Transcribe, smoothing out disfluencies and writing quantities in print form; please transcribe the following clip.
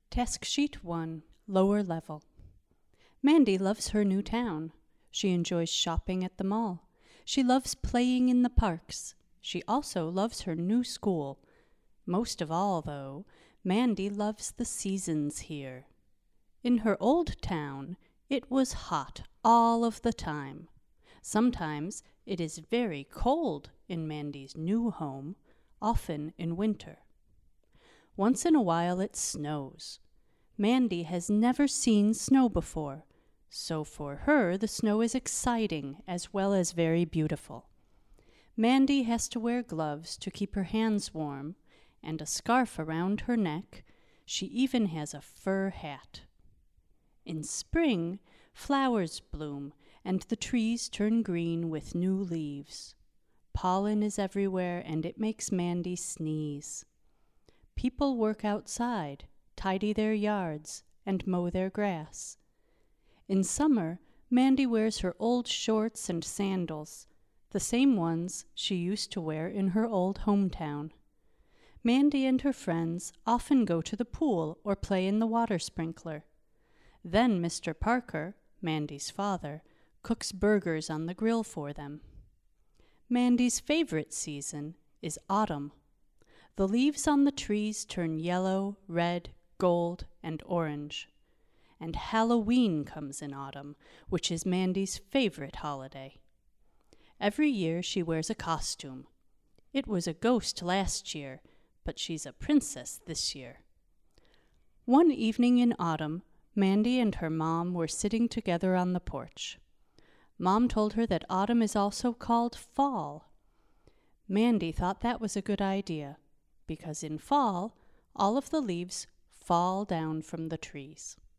Task Sheet 1, Lower Level. Mandy loves her new town. She enjoys shopping at the mall. She loves playing in the parks. She also loves her new school. Most of all, though, Mandy loves the seasons here. In her old town, it was hot all of the time. Sometimes it is very cold in Mandy's new home, often in winter. Once in a while it snows. Mandy has never seen snow before, so for her the snow is exciting as well as very beautiful. Mandy has to wear gloves to keep her hands warm and a scarf around her neck. She even has a fur hat. In spring, flowers bloom and the trees turn green with new leaves. Pollen is everywhere and it makes Mandy sneeze. People work outside, tidy their yards, and mow their grass. In summer, Mandy wears her old shorts and sandals, the same ones she used to wear in her old hometown. Mandy and her friends often go to the pool or play in the water sprinkler. Then Mr. Parker, Mandy's father, cooks burgers on the grill for them. Mandy's favorite season is autumn. The leaves on the trees turn yellow, red, gold, and orange. And Halloween comes in autumn, which is Mandy's favorite holiday. Every year she wears a costume. It was a ghost last year, but she's a princess this year. One evening in autumn, Mandy and her mom were sitting together on the porch. Mom told her that autumn is also called fall. Mandy thought that was a good idea, because in fall, all of the leaves fall down from the trees.